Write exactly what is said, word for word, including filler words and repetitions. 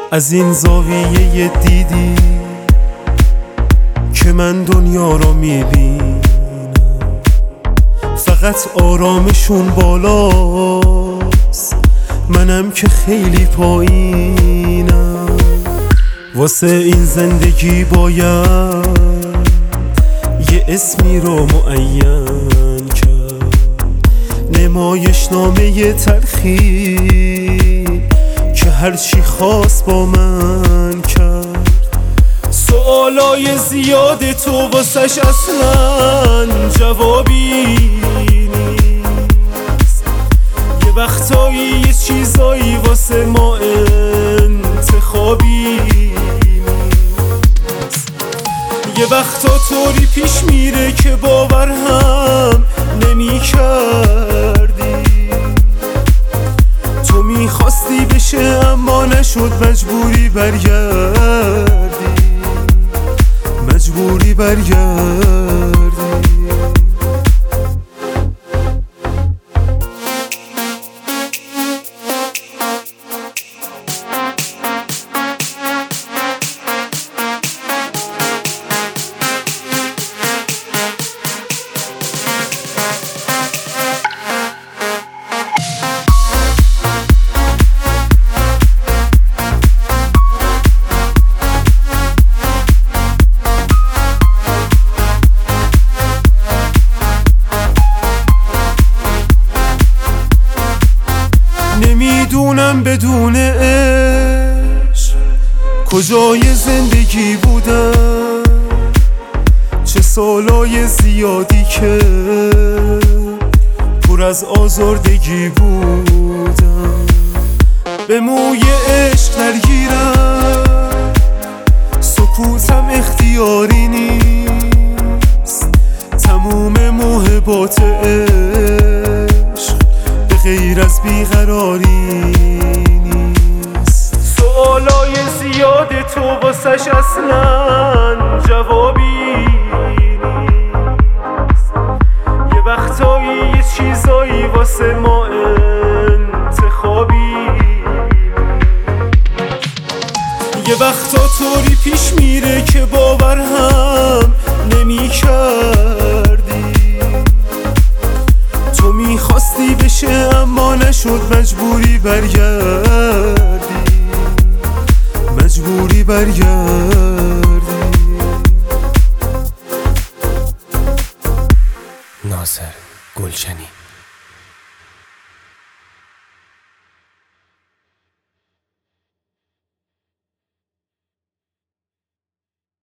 از این زاویه دیدی که من دنیا رو میبینم، فقط آرامشون بالاست، منم که خیلی پایینم. واسه این زندگی باید یه اسمی رو معین کرد، نمایش نامه تلخی که هرچی خواست با من کرد. سوالای زیاد تو واسش اصلا جوابی نیست، یه وقتایی یه چیزایی واسه ما انتخابی نیست، یه وقتا طوری پیش میره که باور هم نمی کردی. تو میخواستی بشه اما نشد، مجبوری برگردی، مجبوری برگردی. نمیدونم بدون عشق کجای زندگی بودم، چه سالای زیادی که پر از آزردگی بودم. به موی عشق نرگیرم، سکوتم اختیاری نیست، تموم محبات عشق غیر از بیقراری نیست. سوالای زیاد تو واسش اصلا جوابی نیست، یه وقتایی یه چیزایی واسه ما انتخابی نیست، یه وقتا طوری پیش میره که باور هم نمی کردی. تو میخواستی بشه اما نشد، مجبوری برگردی، مجبوری برگردی. ناصر گلشنی.